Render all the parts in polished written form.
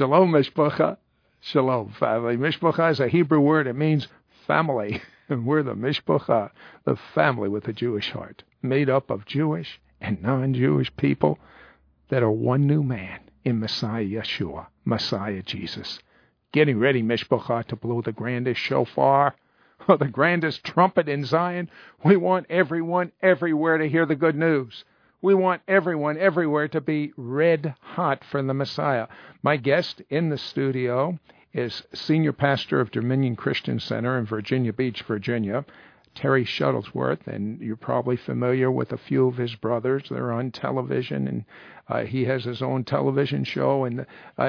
Shalom, Mishpacha. Shalom, family. Mishpacha is a Hebrew word. It means family. And we're the Mishpacha, the family with a Jewish heart, made up of Jewish and non-Jewish people that are one new man in Messiah Yeshua, Messiah Jesus. Getting ready, Mishpacha, to blow the grandest shofar, or the grandest trumpet in Zion. We want everyone everywhere to hear the good news. We want everyone everywhere to be red hot for the Messiah. My guest in the studio is Senior Pastor of Dominion Christian Center in Virginia Beach, Virginia, Terry Shuttlesworth, and you're probably familiar with a few of his brothers. They're on television, and he has his own television show. And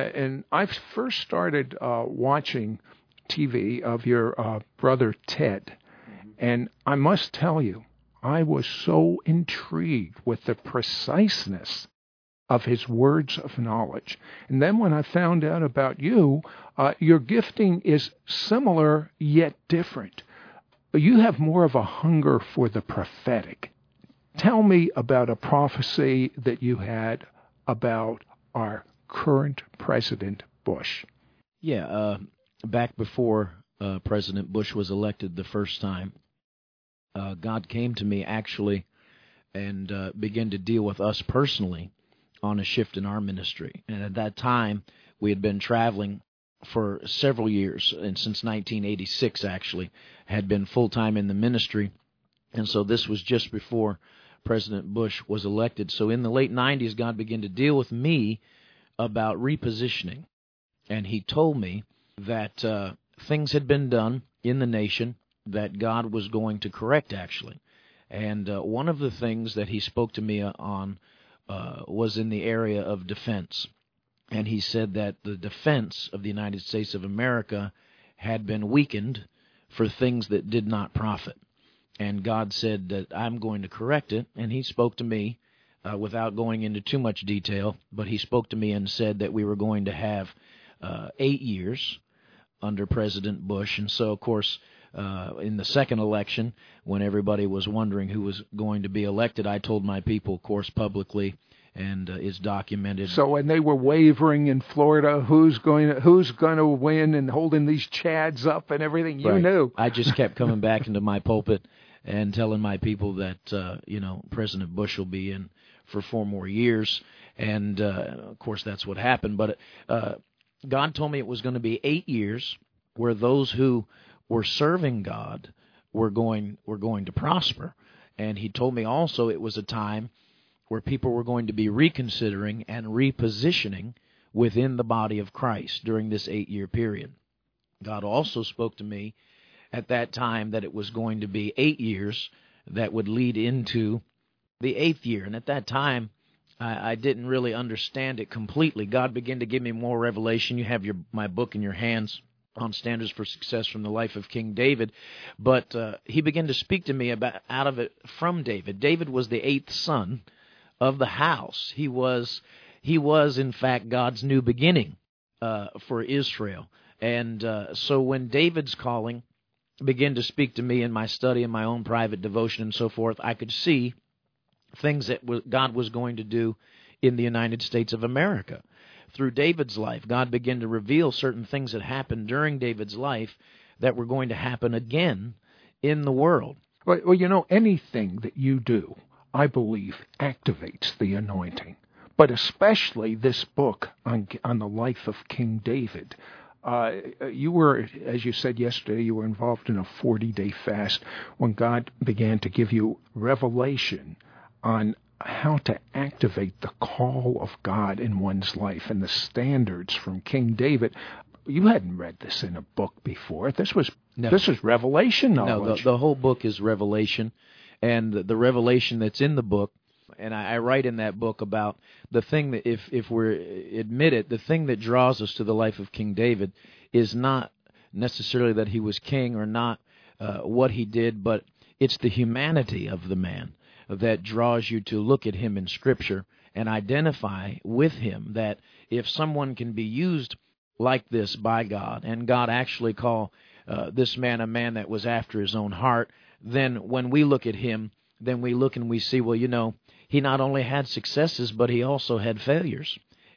I first started watching TV of your brother Ted, and I must tell you, I was so intrigued with the preciseness of his words of knowledge. And then when I found out about you, your gifting is similar yet different. You have more of a hunger for the prophetic. Tell me about a prophecy that you had about our current President Bush. Yeah, back before President Bush was elected the first time, God came to me actually and began to deal with us personally on a shift in our ministry. And at that time, we had been traveling for several years, and since 1986 actually, had been full-time in the ministry. And so this was just before President Bush was elected. So in the late 90s, God began to deal with me about repositioning. And he told me that things had been done in the nation that God was going to correct, actually. And one of the things that he spoke to me on was in the area of defense. And he said that the defense of the United States of America had been weakened for things that did not profit. And God said that I'm going to correct it. And he spoke to me without going into too much detail, but he spoke to me and said that we were going to have 8 years under President Bush. And so, of course, in the second election, when everybody was wondering who was going to be elected, I told my people, of course, publicly, and it's documented. So when they were wavering in Florida, who's going to win, and holding these chads up and everything, you knew. I just kept coming back into my pulpit and telling my people that President Bush will be in for 4 more years, and of course that's what happened. But God told me it was going to be 8 years where those who were serving God were going to prosper. And he told me also it was a time where people were going to be reconsidering and repositioning within the body of Christ during this 8-year period. God also spoke to me at that time that it was going to be 8 years that would lead into the 8th year. And at that time, I didn't really understand it completely. God began to give me more revelation. You have my book in your hands on Standards for Success from the Life of King David. But he began to speak to me about out of it from David. David was the 8th son of the house. He was in fact God's new beginning for Israel. And so when David's calling began to speak to me in my study, in my own private devotion and so forth, I could see things that God was going to do in the United States of America. Through David's life, God began to reveal certain things that happened during David's life that were going to happen again in the world. Well, anything that you do, I believe, activates the anointing. But especially this book on the life of King David. You were, as you said yesterday, you were involved in a 40-day fast when God began to give you revelation on how to activate the call of God in one's life and the standards from King David. You hadn't read this in a book before. This was revelation knowledge. No, the whole book is revelation, and the revelation that's in the book, and I write in that book about the thing that, if we're admitted, the thing that draws us to the life of King David is not necessarily that he was king or not what he did, but it's the humanity of the man that draws you to look at him in Scripture and identify with him, that if someone can be used like this by God, and God actually call this man a man that was after his own heart, then when we look at him, then we look and we see, well, he not only had successes, but he also had failures.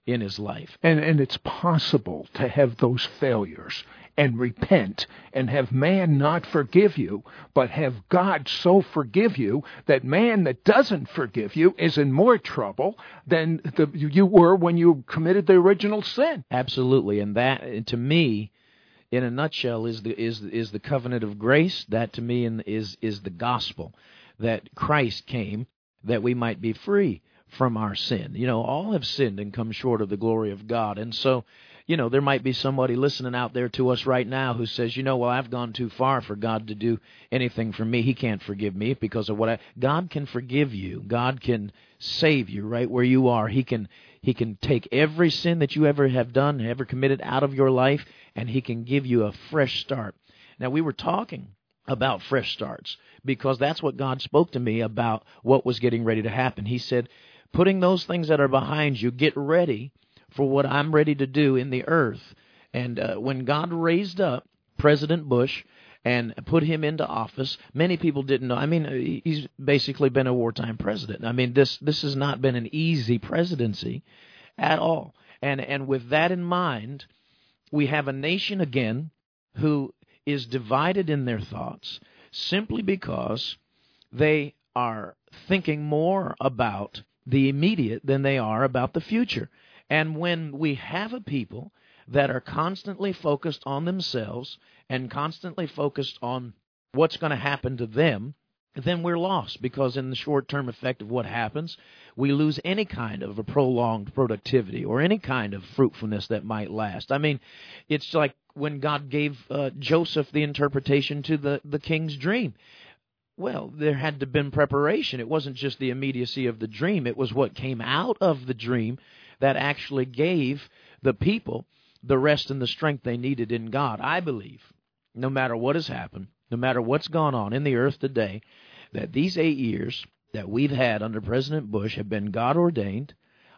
in his life. And it's possible to have those failures and repent and have man not forgive you, but have God so forgive you that man that doesn't forgive you is in more trouble than you were when you committed the original sin. Absolutely, and that, to me, in a nutshell, is the covenant of grace. That, to me, is the gospel, that Christ came that we might be free from our sin. All have sinned and come short of the glory of God. And so, there might be somebody listening out there to us right now who says, well, I've gone too far for God to do anything for me. He can't forgive me because of God can forgive you. God can save you right where you are. He can take every sin that you ever have done, ever committed out of your life, and He can give you a fresh start. Now, we were talking about fresh starts because that's what God spoke to me about what was getting ready to happen. He said, putting those things that are behind you, get ready for what I'm ready to do in the earth. And when God raised up President Bush and put him into office, many people didn't know. I mean, he's basically been a wartime president. I mean, this has not been an easy presidency at all. And with that in mind, we have a nation again who is divided in their thoughts simply because they are thinking more about the immediate than they are about the future. And when we have a people that are constantly focused on themselves and constantly focused on what's going to happen to them, then we're lost, because in the short-term effect of what happens, we lose any kind of a prolonged productivity or any kind of fruitfulness that might last. I mean, it's like when God gave Joseph the interpretation to the king's dream. Well, there had to have been preparation. It wasn't just the immediacy of the dream. It was what came out of the dream that actually gave the people the rest and the strength they needed in God. I believe, no matter what has happened, no matter what's gone on in the earth today, that these 8 years that we've had under President Bush have been God-ordained.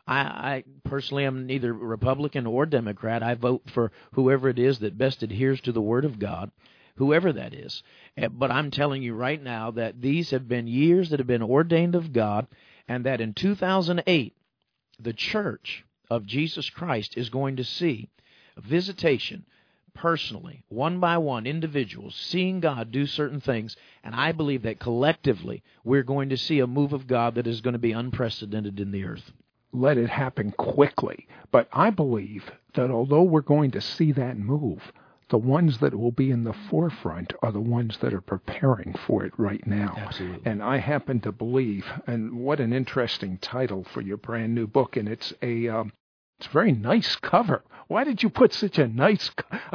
I personally am neither Republican or Democrat. I vote for whoever it is that best adheres to the Word of God, whoever that is. But I'm telling you right now that these have been years that have been ordained of God, and that in 2008, the Church of Jesus Christ is going to see a visitation personally, one by one, individuals, seeing God do certain things, and I believe that collectively we're going to see a move of God that is going to be unprecedented in the earth. Let it happen quickly. But I believe that although we're going to see that move, the ones that will be in the forefront are the ones that are preparing for it right now. Absolutely. And I happen to believe, and what an interesting title for your brand new book, and it's a very nice cover. Why did you put such a nice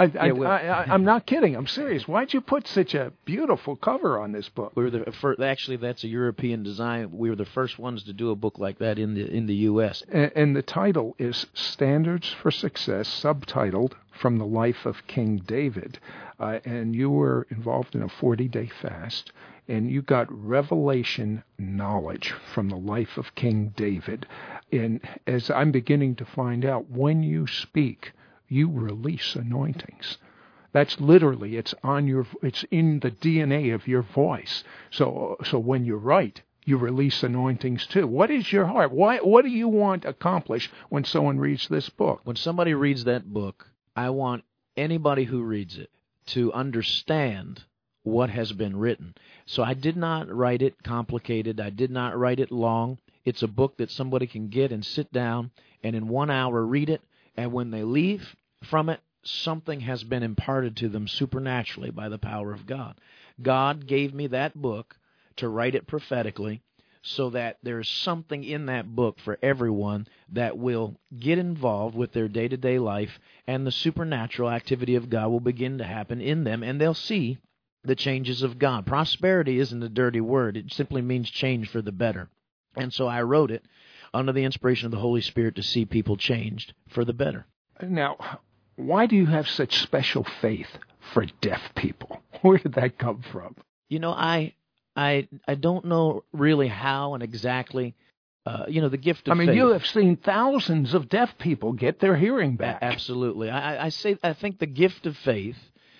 I'm not kidding. I'm serious. Why did you put such a beautiful cover on this book? We were the first, actually, that's a European design. We were the first ones to do a book like that in the U.S. And the title is Standards for Success, subtitled From the Life of King David. And you were involved in a 40-day fast, and you got revelation knowledge from the life of King David. And as I'm beginning to find out, when you speak, you release anointings. That's literally, it's in the DNA of your voice. So when you write, you release anointings too. What is your heart? What do you want accomplished when someone reads this book? When somebody reads that book, I want anybody who reads it to understand what has been written. So I did not write it complicated. I did not write it long. It's a book that somebody can get and sit down and in 1 hour read it, and when they leave from it, something has been imparted to them supernaturally by the power of God. God gave me that book to write it prophetically so that there's something in that book for everyone that will get involved with their day-to-day life, and the supernatural activity of God will begin to happen in them, and they'll see the changes of God. Prosperity isn't a dirty word. It simply means change for the better. And so I wrote it under the inspiration of the Holy Spirit to see people changed for the better. Now, why do you have such special faith for deaf people? Where did that come from? You know, I don't know really how and exactly, the gift of faith. I mean, you have seen thousands of deaf people get their hearing back. Absolutely. I think the gift of faith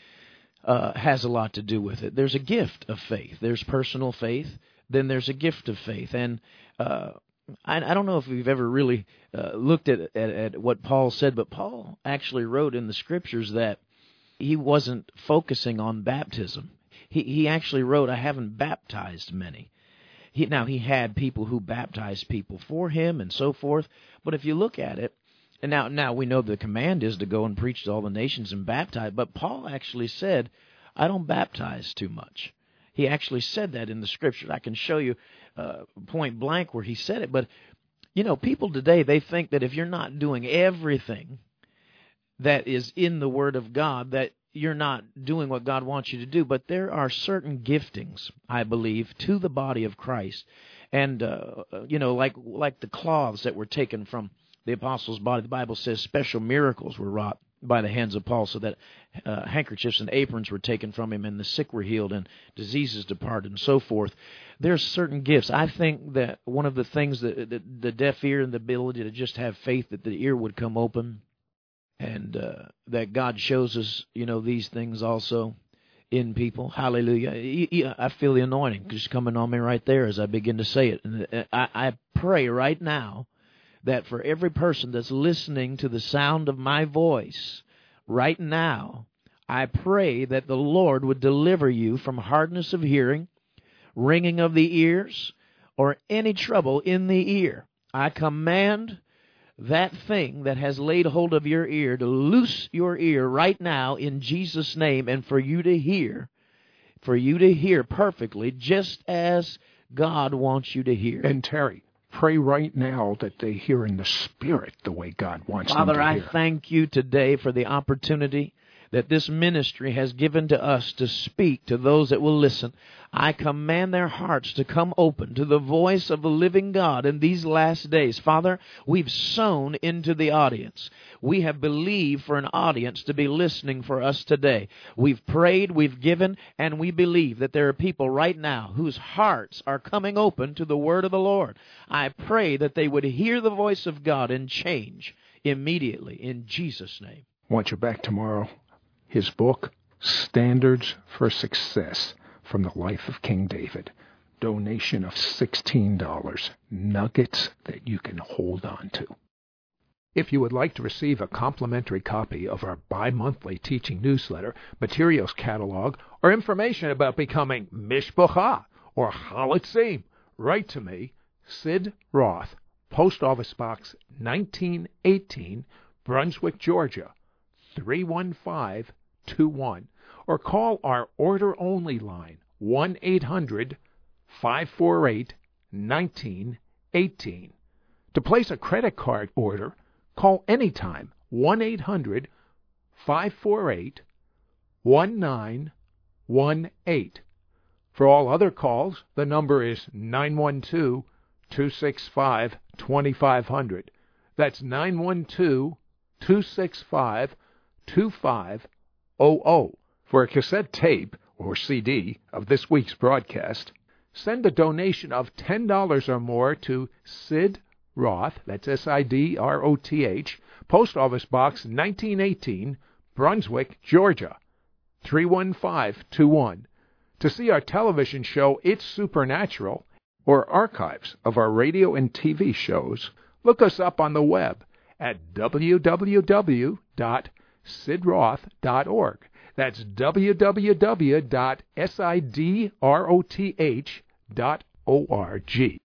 has a lot to do with it. There's a gift of faith. There's personal faith. Then there's a gift of faith. And I don't know if we've ever really looked at what Paul said, but Paul actually wrote in the Scriptures that he wasn't focusing on baptism. He actually wrote, I haven't baptized many. He had people who baptized people for him and so forth, but if you look at it, and now we know the command is to go and preach to all the nations and baptize, but Paul actually said, I don't baptize too much. He actually said that in the Scriptures. I can show you point blank where he said it, but people today, they think that if you're not doing everything that is in the Word of God, that you're not doing what God wants you to do. But there are certain giftings, I believe, to the body of Christ. And, like the cloths that were taken from the apostles' body. The Bible says special miracles were wrought by the hands of Paul, so that handkerchiefs and aprons were taken from him, and the sick were healed, and diseases departed, and so forth. There's certain gifts. I think that one of the things that the deaf ear and the ability to just have faith that the ear would come open, and that God shows us, these things also in people. Hallelujah. I feel the anointing just coming on me right there as I begin to say it. And I pray right now that for every person that's listening to the sound of my voice right now, I pray that the Lord would deliver you from hardness of hearing, ringing of the ears, or any trouble in the ear. I command that thing that has laid hold of your ear to loose your ear right now in Jesus' name, and for you to hear perfectly just as God wants you to hear. And Terry, pray right now that they hear in the Spirit the way God wants them to Father, hear. I thank you today for the opportunity that this ministry has given to us to speak to those that will listen. I command their hearts to come open to the voice of the living God in these last days. Father, we've sown into the audience. We have believed for an audience to be listening for us today. We've prayed, we've given, and we believe that there are people right now whose hearts are coming open to the word of the Lord. I pray that they would hear the voice of God and change immediately in Jesus' name. Want you back tomorrow. His book, Standards for Success, from the life of King David. Donation of $16. Nuggets that you can hold on to. If you would like to receive a complimentary copy of our bi-monthly teaching newsletter, materials catalog, or information about becoming Mishpocha or Halitzim, write to me, Sid Roth, Post Office Box 1918, Brunswick, Georgia, 31521, or call our order-only line, 1-800-548-1918. To place a credit card order, call anytime, 1-800-548-1918. For all other calls, the number is 912-265-2500. That's 912-265-2500. For a cassette tape or CD of this week's broadcast, send a donation of $10 or more to Sid Roth, that's S-I-D-R-O-T-H, Post Office Box 1918, Brunswick, Georgia, 31521. To see our television show, It's Supernatural, or archives of our radio and TV shows, look us up on the web at www.sidroth.org. That's www.sidroth.org.